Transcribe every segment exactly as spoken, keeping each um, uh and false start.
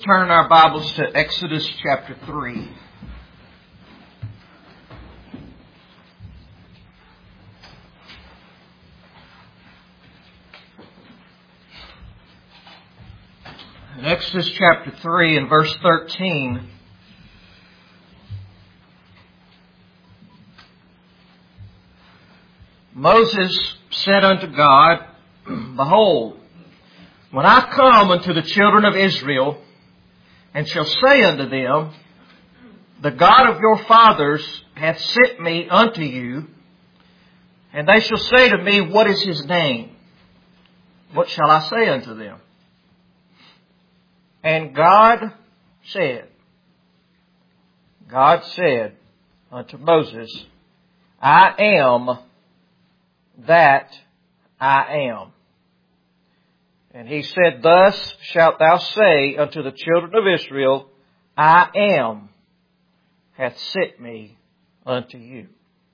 turn our Bibles to Exodus chapter three. In Exodus chapter three and verse thirteen, Moses said unto God, Behold, when I come unto the children of Israel, and shall say unto them, The God of your fathers hath sent me unto you, and they shall say to me, What is his name? What shall I say unto them? And God said, God said unto Moses, I am that I am. And he said, Thus shalt thou say unto the children of Israel, I am hath sent me unto you.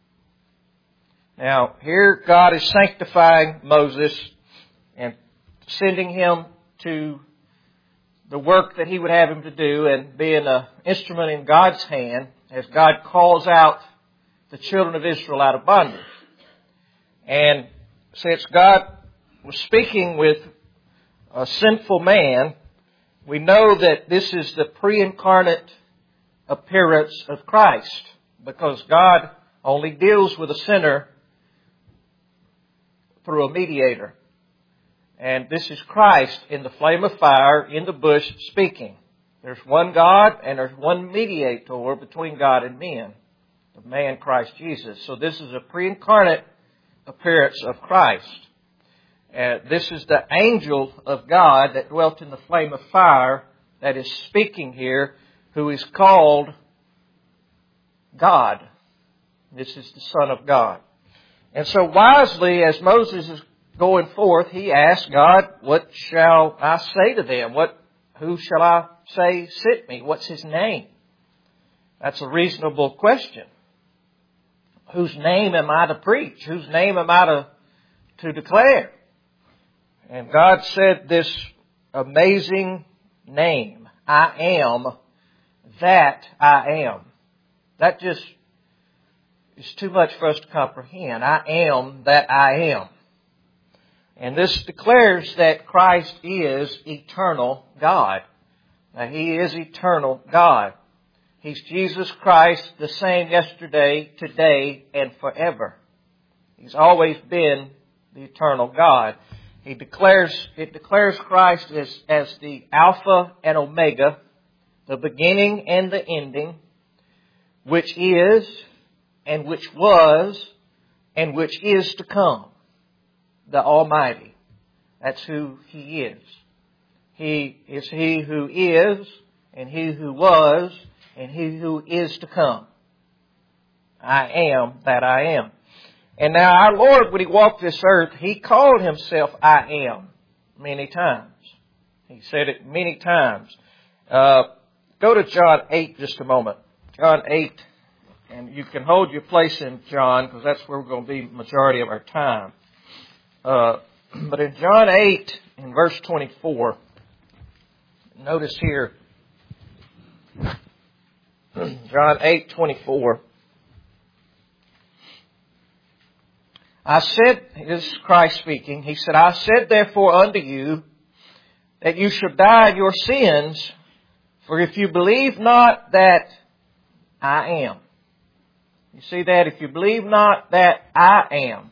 Now, here God is sanctifying Moses and sending him to the work that he would have him to do and being an instrument in God's hand as God calls out the children of Israel out of bondage. And since God was speaking with a sinful man, we know that this is the pre-incarnate appearance of Christ, because God only deals with a sinner through a mediator. And this is Christ in the flame of fire in the bush speaking. There's one God and there's one mediator between God and men, the man Christ Jesus. So this is a pre-incarnate appearance of Christ. Uh, this is the angel of God that dwelt in the flame of fire that is speaking here, who is called God. This is the Son of God. And so wisely, as Moses is going forth, he asked God, What shall I say to them? What, who shall I say sent me? What's his name? That's a reasonable question. Whose name am I to preach? Whose name am I to, to declare? And God said this amazing name, I am that I am. That just is too much for us to comprehend. I am that I am. And this declares that Christ is eternal God. Now, He is eternal God. He's Jesus Christ, the same yesterday, today, and forever. He's always been the eternal God. He declares, it declares Christ as, as the Alpha and Omega, the beginning and the ending, which is, and which was, and which is to come. The Almighty. That's who He is. He is He who is, and He who was, and He who is to come. I am that I am. And now our Lord, when He walked this earth, He called Himself I am many times. He said it many times. Uh, go to John eight just a moment. John eight. And you can hold your place in John, because that's where we're going to be the majority of our time. Uh, but in John eight, in verse twenty-four, notice here, John eight twenty-four. I said, this is Christ speaking, He said, I said therefore unto you that you should die in your sins, for if you believe not that I am. You see that? If you believe not that I am,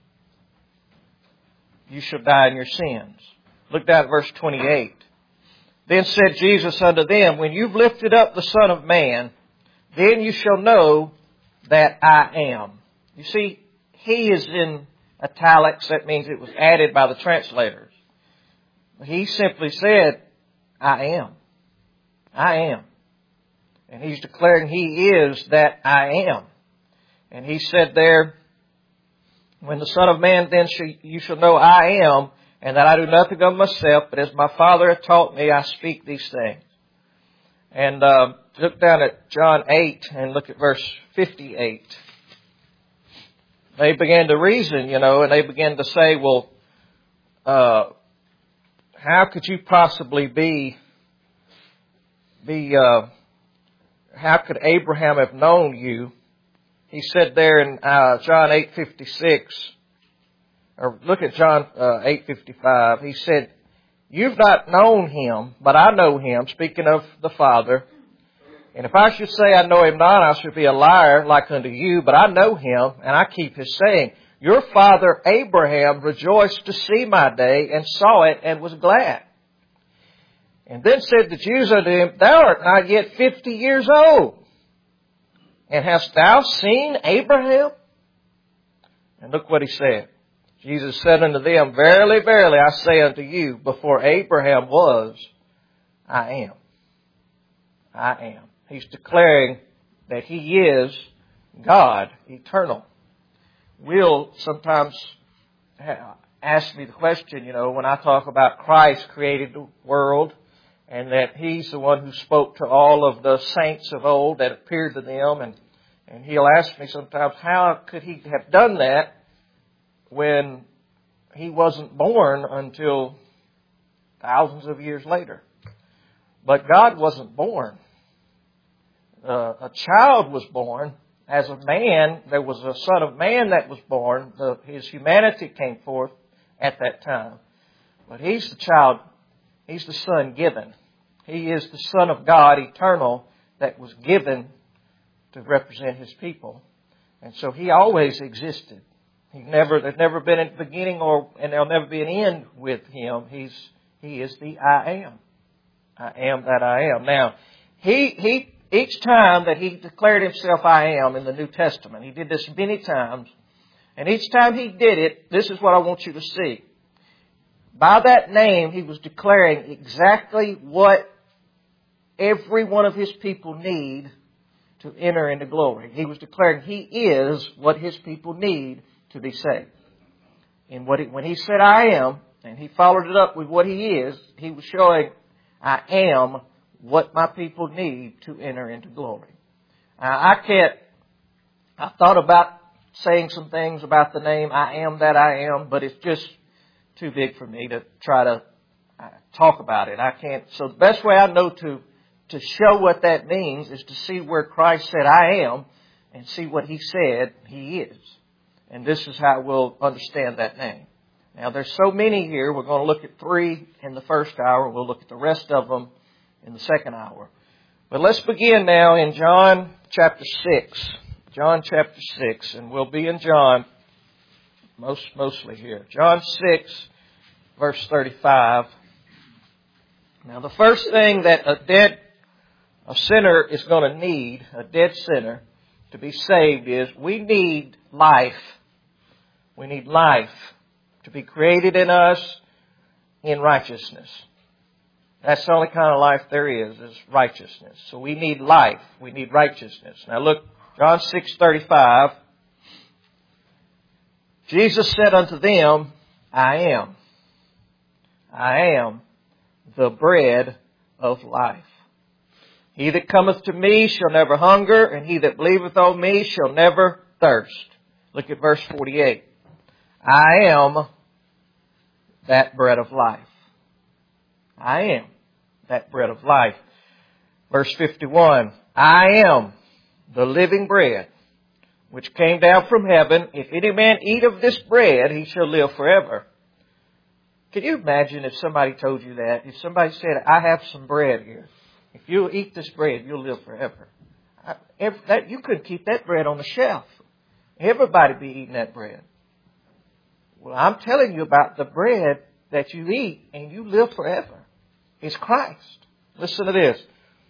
you shall die in your sins. Look down at verse twenty-eight. Then said Jesus unto them, When you've lifted up the Son of Man, then you shall know that I am. You see, He is in italics. That means it was added by the translators. He simply said, I am. I am. And He's declaring He is that I am. And He said there, When the Son of Man, then you shall know I am, and that I do nothing of myself, but as my Father hath taught me, I speak these things. And uh, look down at John eight and look at verse fifty-eight. They began to reason, you know, and they began to say, well, uh, how could you possibly be be, uh, how could Abraham have known you? He said there in uh, John eight fifty-six, or look at John uh, eight fifty-five. He said, you've not known him, but I know him, speaking of the Father. And if I should say I know him not, I should be a liar like unto you, but I know him, and I keep his saying. Your father Abraham rejoiced to see my day, and saw it, and was glad. And then said the Jews unto him, thou art not yet fifty years old, and hast thou seen Abraham? And look what he said. Jesus said unto them, verily, verily, I say unto you, before Abraham was, I am. I am. He's declaring that He is God, eternal. We'll sometimes ask me the question, you know, when I talk about Christ created the world, and that He's the one who spoke to all of the saints of old that appeared to them, and, and He'll ask me sometimes, how could He have done that when He wasn't born until thousands of years later? But God wasn't born. Uh, a child was born. As a man, there was a son of man that was born. The, his humanity came forth at that time. But He's the child, He's the Son given. He is the Son of God, eternal, that was given to represent His people. And so He always existed. He never, there's never been a beginning, or and there'll never be an end with Him. He's He is the I am. I am that I am. Now, He He each time that He declared Himself I am in the New Testament, He did this many times, and each time He did it, this is what I want you to see. By that name, He was declaring exactly what every one of His people need to enter into glory. He was declaring He is what His people need to be saved. And what he, when He said I am, and He followed it up with what He is, He was showing I am what my people need to enter into glory. Now, I can't, I thought about saying some things about the name I am that I am, but it's just too big for me to try to talk about it. I can't. So the best way I know to, to show what that means is to see where Christ said I am and see what He said He is. And this is how we'll understand that name. Now, there's so many here. We're going to look at three in the first hour. We'll look at the rest of them in the second hour. But let's begin now in John chapter six. John chapter six. And we'll be in John most mostly here. John six, verse thirty-five. Now, the first thing that a dead a sinner is going to need, a dead sinner, to be saved is we need life. We need life to be created in us in righteousness. That's the only kind of life there is, is righteousness. So we need life. We need righteousness. Now look, John six thirty-five. Jesus said unto them, I am. I am the bread of life. He that cometh to me shall never hunger, and he that believeth on me shall never thirst. Look at verse forty-eight. I am that bread of life. I am that bread of life. Verse fifty-one. I am the living bread which came down from heaven. If any man eat of this bread, he shall live forever. Can you imagine if somebody told you that? If somebody said, I have some bread here. If you eat this bread, you'll live forever. I, every, that, you couldn't keep that bread on the shelf. Everybody be eating that bread. Well, I'm telling you about the bread that you eat and you live forever. It's Christ. Listen to this.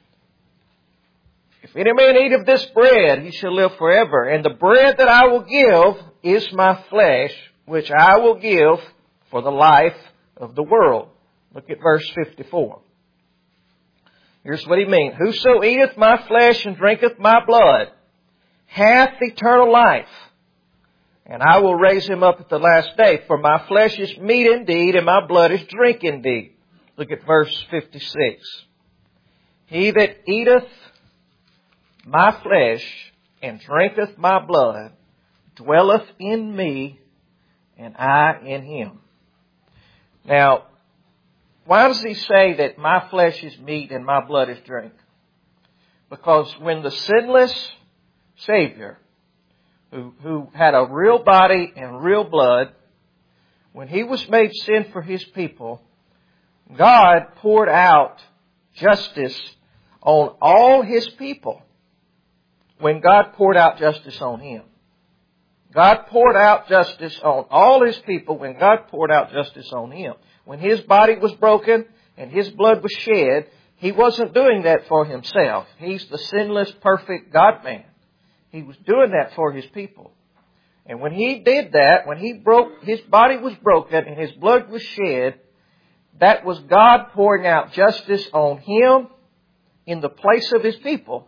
If any man eat of this bread, he shall live forever. And the bread that I will give is my flesh, which I will give for the life of the world. Look at verse fifty-four. Here's what he means. Whoso eateth my flesh and drinketh my blood hath eternal life, and I will raise him up at the last day. For my flesh is meat indeed, and my blood is drink indeed. Look at verse fifty-six. He that eateth my flesh and drinketh my blood dwelleth in me, and I in him. Now, why does he say that my flesh is meat and my blood is drink? Because when the sinless Savior, who, who had a real body and real blood, when he was made sin for his people, God poured out justice on all his people when God poured out justice on him. God poured out justice on all his people when God poured out justice on him. When his body was broken and his blood was shed, he wasn't doing that for himself. He's the sinless, perfect God-man. He was doing that for his people. And when he did that, when he broke, his body was broken and his blood was shed, that was God pouring out justice on him in the place of his people,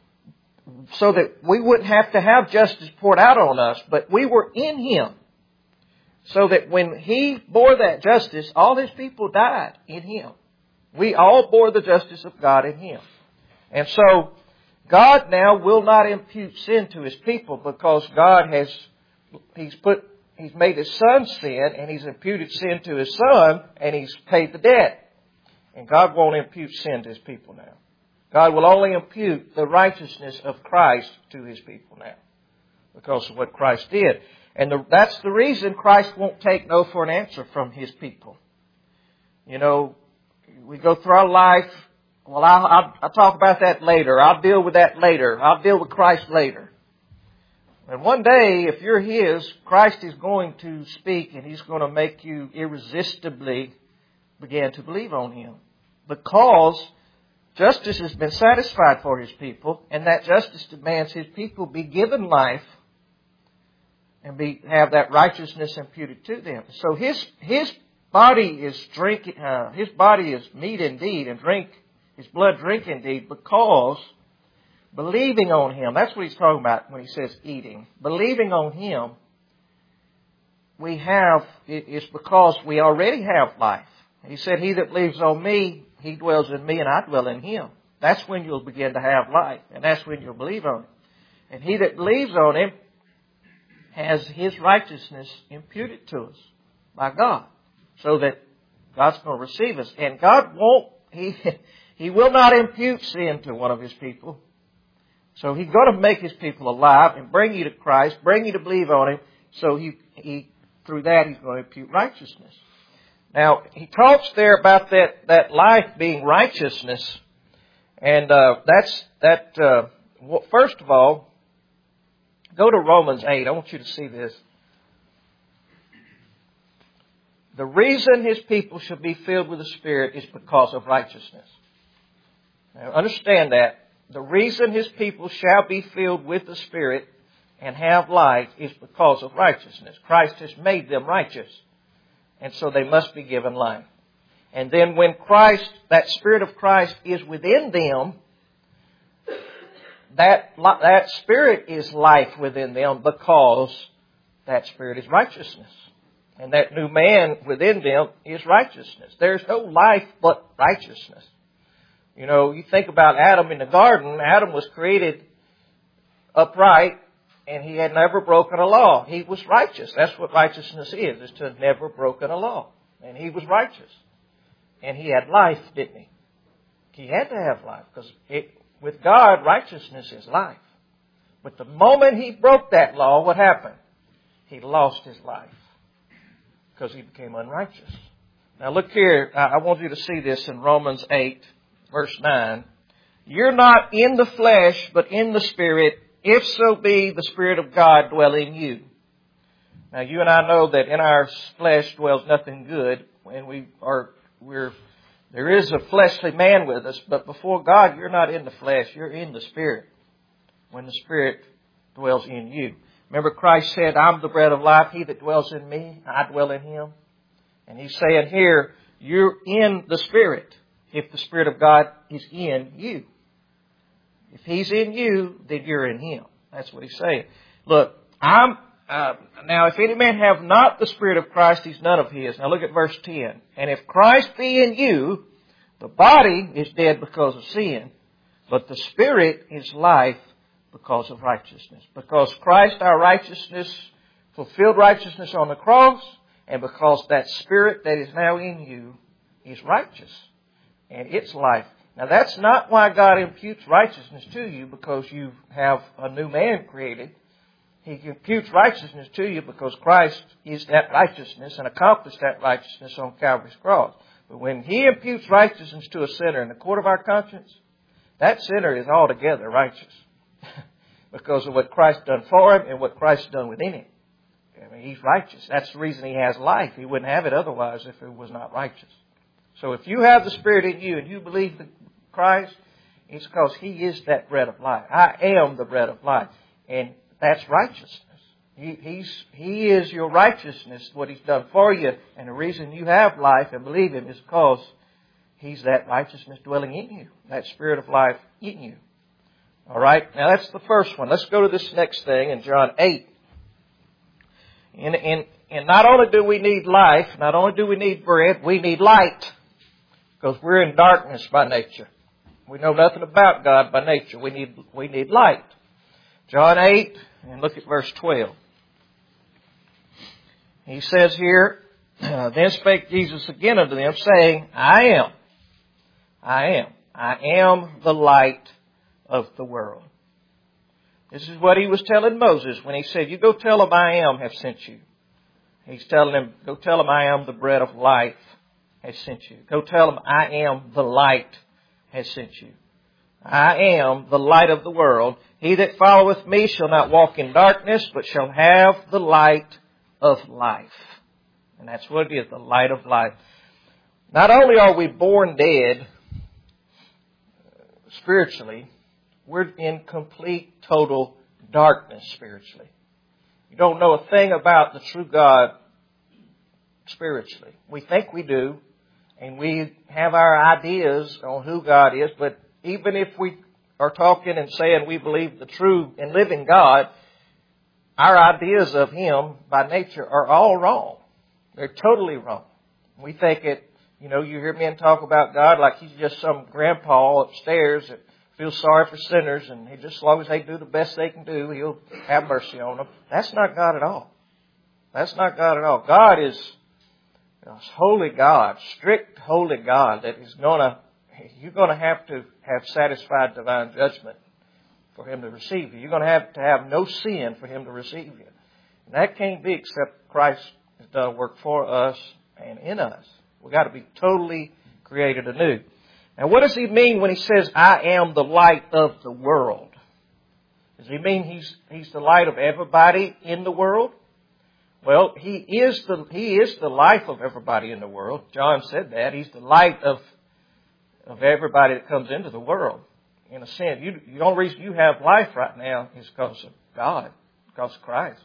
so that we wouldn't have to have justice poured out on us, but we were in him. So that when he bore that justice, all his people died in him. We all bore the justice of God in him. And so, God now will not impute sin to his people, because God has, he's put, he's made his son sin, and he's imputed sin to his son, and he's paid the debt. And God won't impute sin to his people now. God will only impute the righteousness of Christ to his people now, because of what Christ did. And the, that's the reason Christ won't take no for an answer from his people. You know, we go through our life, well, I'll, I'll, I'll talk about that later. I'll deal with that later. I'll deal with Christ later. And one day, if you're his, Christ is going to speak, and he's going to make you irresistibly begin to believe on him. Because justice has been satisfied for his people, and that justice demands his people be given life and be have that righteousness imputed to them. So his his body is drink, uh, his body is meat indeed, and drink his blood drink indeed, because believing on him, that's what he's talking about when he says eating. Believing on him, we have, it's because we already have life. He said, he that believes on me, he dwells in me and I dwell in him. That's when you'll begin to have life, and that's when you'll believe on him. And he that believes on him has his righteousness imputed to us by God, so that God's going to receive us. And God won't, he, he will not impute sin to one of his people. So he's going to make his people alive and bring you to Christ, bring you to believe on him. So he, he through that he's going to impute righteousness. Now, he talks there about that, that life being righteousness. And uh, that's, that, uh, well, first of all, go to Romans eight. I want you to see this. The reason his people should be filled with the Spirit is because of righteousness. Now, understand that. The reason his people shall be filled with the Spirit and have life is because of righteousness. Christ has made them righteous. And so they must be given life. And then when Christ, that Spirit of Christ is within them, that, that Spirit is life within them, because that Spirit is righteousness. And that new man within them is righteousness. There's no life but righteousness. You know, you think about Adam in the garden. Adam was created upright, and he had never broken a law. He was righteous. That's what righteousness is, is to have never broken a law. And he was righteous. And he had life, didn't he? He had to have life, because it, with God, righteousness is life. But the moment he broke that law, what happened? He lost his life, because he became unrighteous. Now look here, I want you to see this in Romans eight, verse nine. You're not in the flesh, but in the Spirit, if so be the Spirit of God dwell in you. Now you and I know that in our flesh dwells nothing good, and we are, we're, there is a fleshly man with us, but before God, you're not in the flesh, you're in the Spirit, when the Spirit dwells in you. Remember Christ said, I'm the bread of life, he that dwells in me, I dwell in him. And he's saying here, you're in the Spirit, if the Spirit of God is in you. If he's in you, then you're in him. That's what he's saying. Look, I'm, uh, now if any man have not the Spirit of Christ, he's none of his. Now look at verse ten. And if Christ be in you, the body is dead because of sin, but the Spirit is life because of righteousness. Because Christ, our righteousness, fulfilled righteousness on the cross, and because that Spirit that is now in you is righteous. And it's life. Now that's not why God imputes righteousness to you because you have a new man created. He imputes righteousness to you because Christ is that righteousness and accomplished that righteousness on Calvary's cross. But when He imputes righteousness to a sinner in the court of our conscience, that sinner is altogether righteous because of what Christ done for him and what Christ done within him. I mean, he's righteous. That's the reason he has life. He wouldn't have it otherwise if he was not righteous. So if you have the Spirit in you and you believe in Christ, it's because He is that bread of life. I am the bread of life. And that's righteousness. He, he's, he is your righteousness, what He's done for you. And the reason you have life and believe Him is because He's that righteousness dwelling in you. That Spirit of life in you. All right. Now that's the first one. Let's go to this next thing in John eight. And, and, and not only do we need life, not only do we need bread, we need light. Because we're in darkness by nature. We know nothing about God by nature. We need, we need light. John eight, and look at verse twelve. He says here, Then spake Jesus again unto them, saying, I am, I am, I am the light of the world. This is what He was telling Moses when He said, you go tell them I am have sent you. He's telling him, go tell them I am the bread of life has sent you. Go tell them I am the light has sent you. I am the light of the world. He that followeth me shall not walk in darkness, but shall have the light of life. And that's what it is, the light of life. Not only are we born dead spiritually, we're in complete, total darkness spiritually. You don't know a thing about the true God spiritually. We think we do, and we have our ideas on who God is, but even if we are talking and saying we believe the true and living God, our ideas of Him by nature are all wrong. They're totally wrong. We think it, you know, you hear men talk about God like He's just some grandpa upstairs that feels sorry for sinners, and he just as long as they do the best they can do, He'll have mercy on them. That's not God at all. That's not God at all. God is a holy God, strict holy God that is going to, you're going to have to have satisfied divine judgment for Him to receive you. You're going to have to have no sin for Him to receive you. And that can't be except Christ has done work for us and in us. We've got to be totally created anew. Now, what does He mean when He says, I am the light of the world? Does He mean He's, He's the light of everybody in the world? Well, He is the, He is the life of everybody in the world. John said that. He's the light of, of everybody that comes into the world. In a sense, you, the only reason you have life right now is because of God, because of Christ.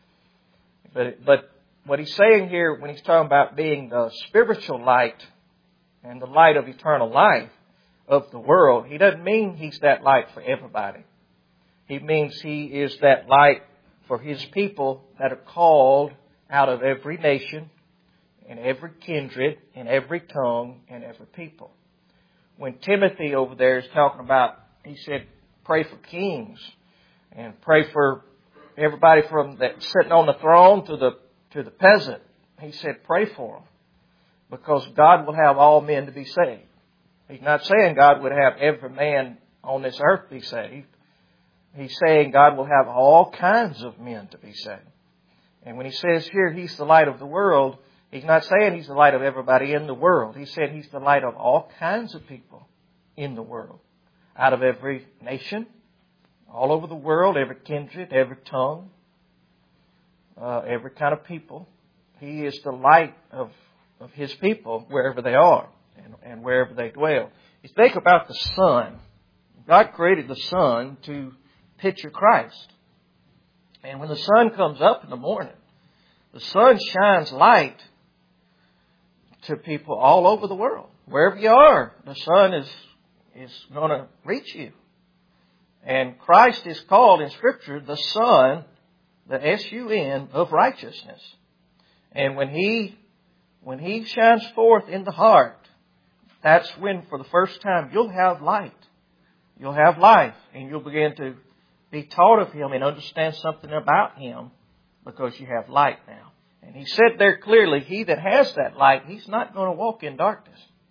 But, but what He's saying here when He's talking about being the spiritual light and the light of eternal life of the world, He doesn't mean He's that light for everybody. He means He is that light for His people that are called out of every nation and every kindred and every tongue and every people. When Timothy over there is talking about, he said, pray for kings and pray for everybody from that sitting on the throne to the to the peasant. He said, pray for them because God will have all men to be saved. He's not saying God would have every man on this earth be saved. He's saying God will have all kinds of men to be saved. And when He says here He's the light of the world, He's not saying He's the light of everybody in the world. He said He's the light of all kinds of people in the world. Out of every nation, all over the world, every kindred, every tongue, uh, every kind of people. He is the light of, of His people wherever they are and, and wherever they dwell. You think about the sun. God created the sun to picture Christ. And when the sun comes up in the morning, the sun shines light to people all over the world. Wherever you are, the sun is, is going to reach you. And Christ is called in Scripture the Son, the S U N, of righteousness. And when He, when He shines forth in the heart, that's when for the first time you'll have light. You'll have life and you'll begin to be taught of Him and understand something about Him because you have light now. And He said there clearly, he that has that light, he's not going to walk in darkness.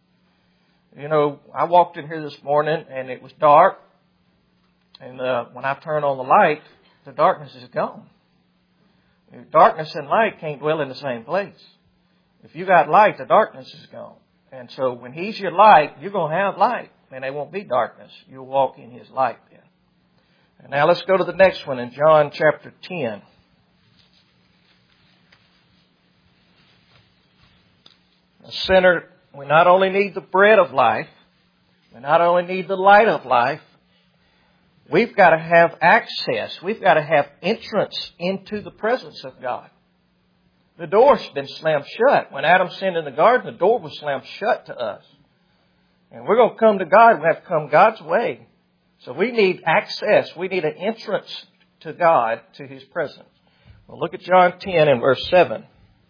You know, I walked in here this morning and it was dark. And uh, when I turn on the light, the darkness is gone. Darkness and light can't dwell in the same place. If you got light, the darkness is gone. And so when He's your light, you're going to have light. And there won't be darkness. You'll walk in His light then. And now let's go to the next one in John chapter ten. A sinner, we not only need the bread of life, we not only need the light of life, we've got to have access. We've got to have entrance into the presence of God. The door's been slammed shut. When Adam sinned in the garden, the door was slammed shut to us. And we're going to come to God. We have to come God's way. So we need access. We need an entrance to God, to His presence. Well, look at John ten and verse seven.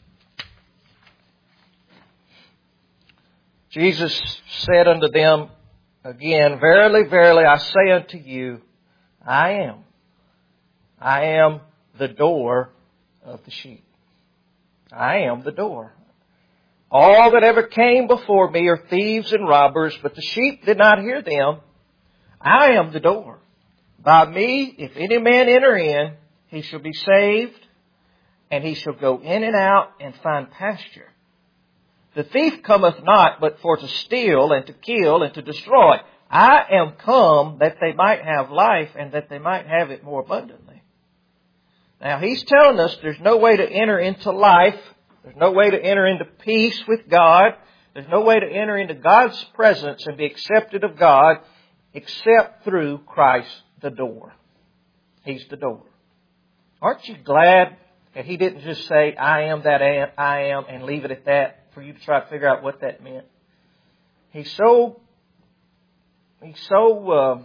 Jesus said unto them again, Verily, verily, I say unto you, I am. I am the door of the sheep. I am the door. All that ever came before me are thieves and robbers, but the sheep did not hear them. I am the door. By me, if any man enter in, he shall be saved, and he shall go in and out and find pasture. The thief cometh not but for to steal and to kill and to destroy. I am come that they might have life and that they might have it more abundantly. Now He's telling us there's no way to enter into life. There's no way to enter into peace with God. There's no way to enter into God's presence and be accepted of God except through Christ the door. He's the door. Aren't you glad that He didn't just say, I am that I am, and leave it at that for you to try to figure out what that meant? He's so, he's so uh,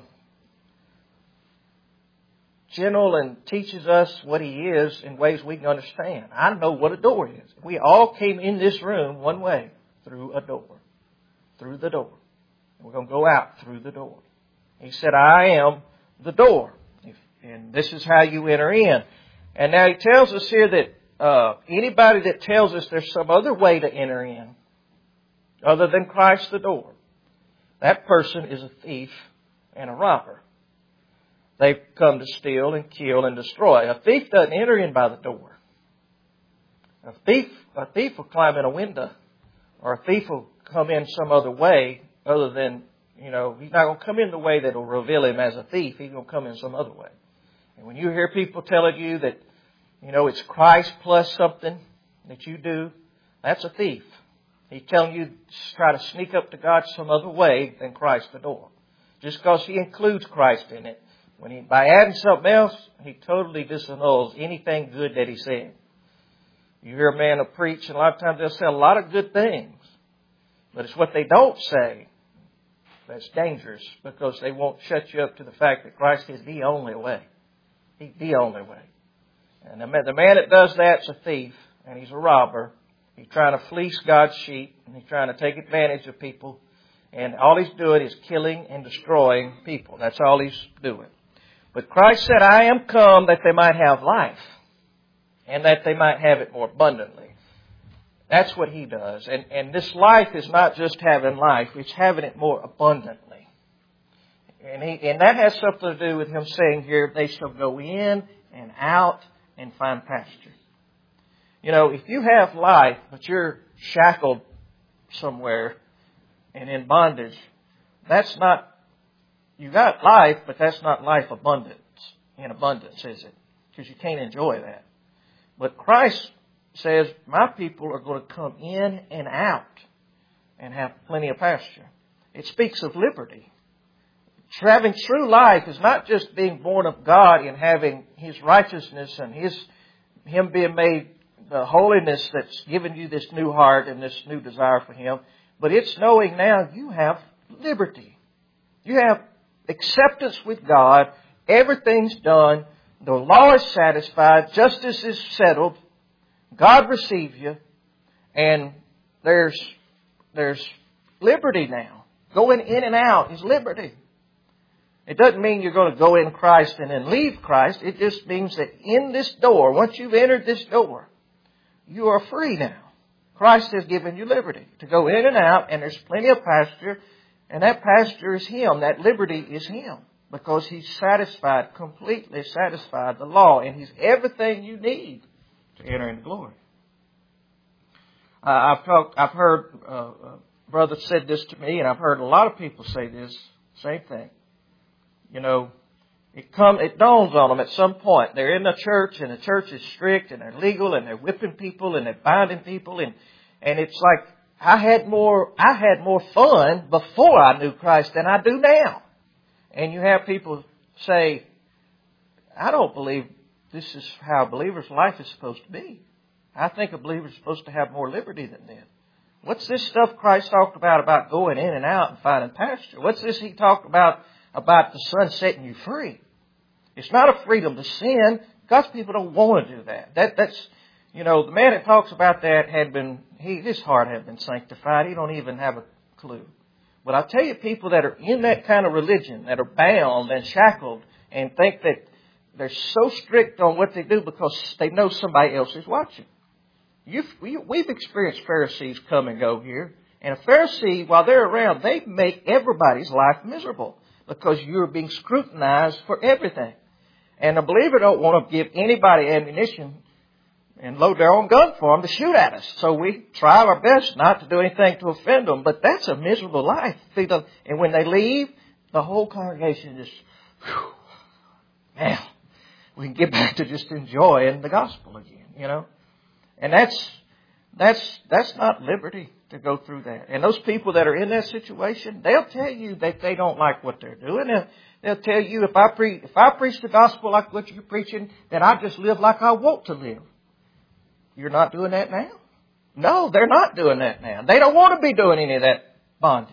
gentle and teaches us what He is in ways we can understand. I know what a door is. We all came in this room one way, through a door. Through the door. We're going to go out through the door. He said, I am the door. And this is how you enter in. And now He tells us here that uh, anybody that tells us there's some other way to enter in, other than Christ the door, that person is a thief and a robber. They've come to steal and kill and destroy. A thief doesn't enter in by the door. A thief, a thief will climb in a window, or a thief will come in some other way other than, you know, he's not going to come in the way that will reveal him as a thief. He's going to come in some other way. And when you hear people telling you that, you know, it's Christ plus something that you do, that's a thief. He's telling you to try to sneak up to God some other way than Christ the door. Just because He includes Christ in it. When he, by adding something else, he totally disannuls anything good that he's saying. You hear a man preach, and a lot of times they'll say a lot of good things. But it's what they don't say that's dangerous, because they won't shut you up to the fact that Christ is the only way. He's the only way. And the man, the man that does that's a thief, and he's a robber. He's trying to fleece God's sheep, and he's trying to take advantage of people. And all he's doing is killing and destroying people. That's all he's doing. But Christ said, I am come that they might have life, and that they might have it more abundantly. That's what He does. And, and this life is not just having life, it's having it more abundantly. And, he, and that has something to do with Him saying here, they shall go in and out and find pasture. You know, if you have life, but you're shackled somewhere and in bondage, that's not, you got life, but that's not life abundance, in abundance, is it? Because you can't enjoy that. But Christ says, my people are going to come in and out and have plenty of pasture. It speaks of liberty. Having true life is not just being born of God and having His righteousness and His Him being made the holiness that's given you this new heart and this new desire for Him. But it's knowing now you have liberty. You have acceptance with God. Everything's done. The law is satisfied. Justice is settled. God receives you. And there's, there's liberty now. Going in and out is liberty. It doesn't mean you're going to go in Christ and then leave Christ. It just means that in this door, once you've entered this door, you are free now. Christ has given you liberty to go in and out, and there's plenty of pasture, And that pasture is Him. That liberty is Him. Because He's satisfied, completely satisfied the law. And He's everything you need to enter into glory. Uh, I've talked, I've heard, uh, uh, brother said this to me, and I've heard a lot of people say this, same thing. You know, it come, it dawns on them at some point. They're in the church, and the church is strict, and they're legal, and they're whipping people, and they're binding people, and, and it's like, I had more, I had more fun before I knew Christ than I do now. And you have people say, I don't believe this is how a believer's life is supposed to be. I think a believer is supposed to have more liberty than that. What's this stuff Christ talked about, about going in and out and finding pasture? What's this He talked about, about the Son setting you free? It's not a freedom to sin. God's people don't want to do that. That that's, you know, the man that talks about that had been, he, his heart had been sanctified. He don't even have a clue. But I tell you, people that are in that kind of religion, that are bound and shackled and think that they're so strict on what they do because they know somebody else is watching. You've, we, we've experienced Pharisees come and go here. And a Pharisee, while they're around, they make everybody's life miserable because you're being scrutinized for everything. And a believer don't want to give anybody ammunition and load their own gun for them to shoot at us. So we try our best not to do anything to offend them. But that's a miserable life. And when they leave, the whole congregation just, whew, man, we can get back to just enjoying the gospel again, you know. And that's, that's, that's not liberty to go through that. And those people that are in that situation, they'll tell you that they don't like what they're doing. They'll, they'll tell you, if I pre, if I preach the gospel like what you're preaching, then I just live like I want to live. You're not doing that now? No, they're not doing that now. They don't want to be doing any of that bondage.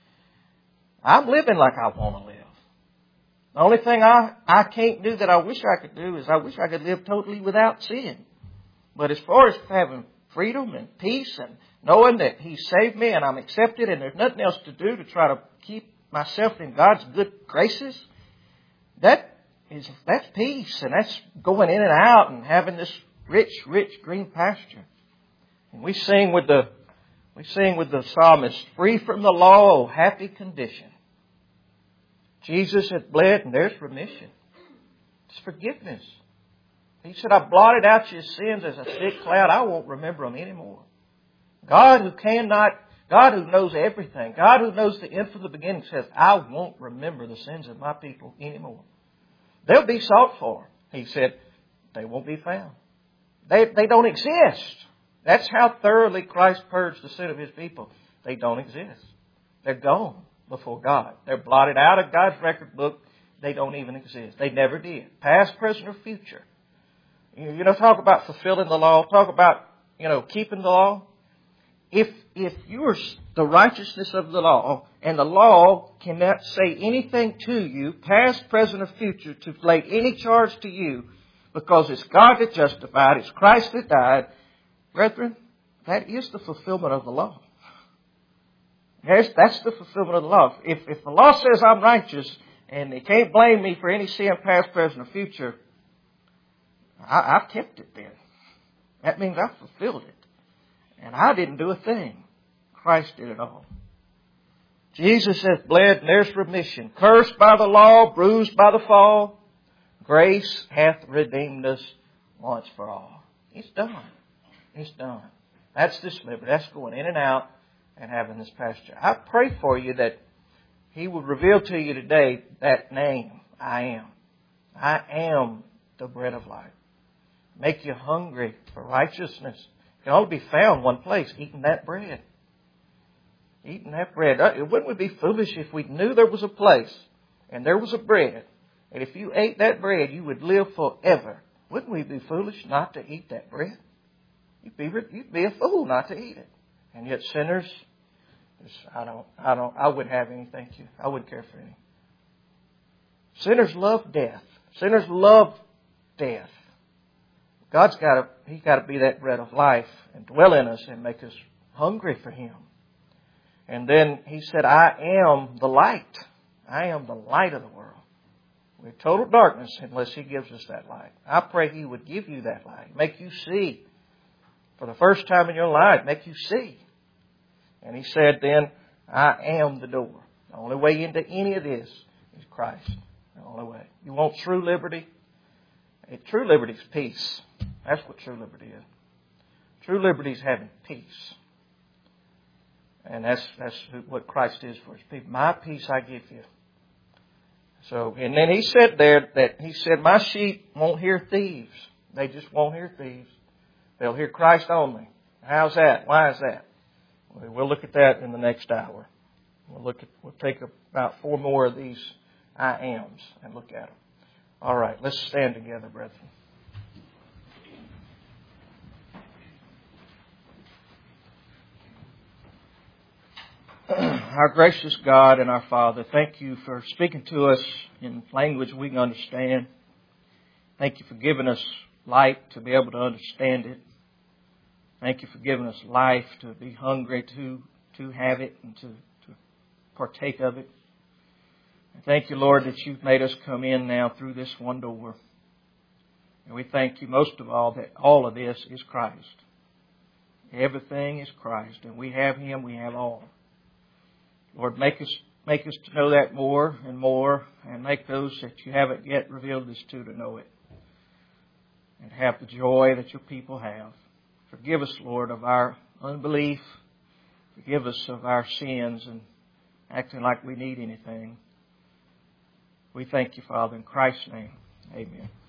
I'm living like I want to live. The only thing I, I can't do that I wish I could do is I wish I could live totally without sin. But as far as having freedom and peace and knowing that He saved me and I'm accepted and there's nothing else to do to try to keep myself in God's good graces, that is, that's peace. And that's going in and out and having this rich, rich green pasture. And we sing with the, we sing with the psalmist, free from the law, oh, happy condition. Jesus hath bled and there's remission. It's forgiveness. He said, I blotted out your sins as a thick cloud. I won't remember them anymore. God who cannot, God who knows everything, God who knows the end from the beginning says, I won't remember the sins of my people anymore. They'll be sought for. He said, they won't be found. They, they don't exist. That's how thoroughly Christ purged the sin of His people. They don't exist. They're gone before God. They're blotted out of God's record book. They don't even exist. They never did. Past, present, or future. You know, talk about fulfilling the law. Talk about, you know, keeping the law. If, if you're the righteousness of the law, and the law cannot say anything to you, past, present, or future, to lay any charge to you, because it's God that justified, it's Christ that died, brethren, that is the fulfillment of the law. Yes, that's the fulfillment of the law. If, if the law says I'm righteous, and they can't blame me for any sin, past, present, or future, I, I've kept it then. That means I've fulfilled it. And I didn't do a thing. Christ did it all. Jesus hath bled and there's remission. Cursed by the law, bruised by the fall. Grace hath redeemed us once for all. It's done. It's done. That's this liberty. That's going in and out and having this pasture. I pray for you that He will reveal to you today that name, I am. I am the bread of life. Make you hungry for righteousness. It can only be found one place, eating that bread. Eating that bread. Wouldn't we be foolish if we knew there was a place and there was a bread, and if you ate that bread, you would live forever? Wouldn't we be foolish not to eat that bread? You'd be, you'd be a fool not to eat it. And yet sinners, I don't, I don't, I wouldn't have any, thank you. I wouldn't care for any. Sinners love death. Sinners love death. God's got to, He's got to be that bread of life and dwell in us and make us hungry for Him. And then He said, I am the light. I am the light of the world. We're in total darkness unless He gives us that light. I pray He would give you that light. Make you see. For the first time in your life, make you see. And He said then, I am the door. The only way into any of this is Christ. The only way. You want true liberty? True liberty is peace. That's what true liberty is. True liberty is having peace. And that's that's what Christ is for His people. My peace I give you. So, and then He said there that He said, my sheep won't hear thieves. They just won't hear thieves. They'll hear Christ only. How's that? Why is that? We'll look at that in the next hour. We'll look at, we'll take about four more of these I ams and look at them. All right, let's stand together, brethren. Our gracious God and our Father, thank you for speaking to us in language we can understand. Thank you for giving us light to be able to understand it. Thank you for giving us life to be hungry to, to have it and to, to partake of it. And thank you, Lord, that you've made us come in now through this one door. And we thank you most of all that all of this is Christ. Everything is Christ. And we have Him, we have all. Lord, make us make us to know that more and more, and make those that you haven't yet revealed this to to know it. And have the joy that your people have. Forgive us, Lord, of our unbelief. Forgive us of our sins and acting like we need anything. We thank you, Father, in Christ's name. Amen.